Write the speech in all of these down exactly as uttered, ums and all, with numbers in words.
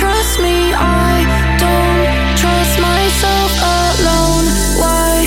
trust me, I don't trust myself alone. Why?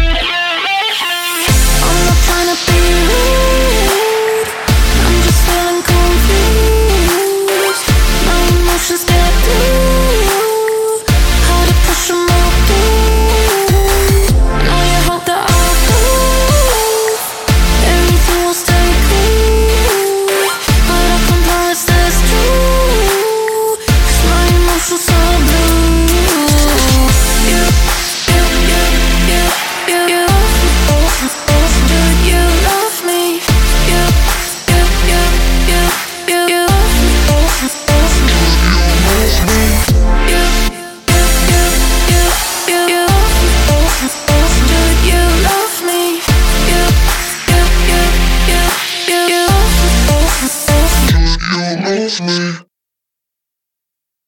I'm not trying to be rude, I'm just feeling confused. My emotions get through, how to push them all through. Now you hope that I'll prove everything will stay cool, but I can't promise that's true, 'cause my emotions are blue. You, you, you, you, you, you, do you love me? You, you, you, you, you, you, you, you, you, you, you, do you love me? You, you, you, you, you, you, You love me.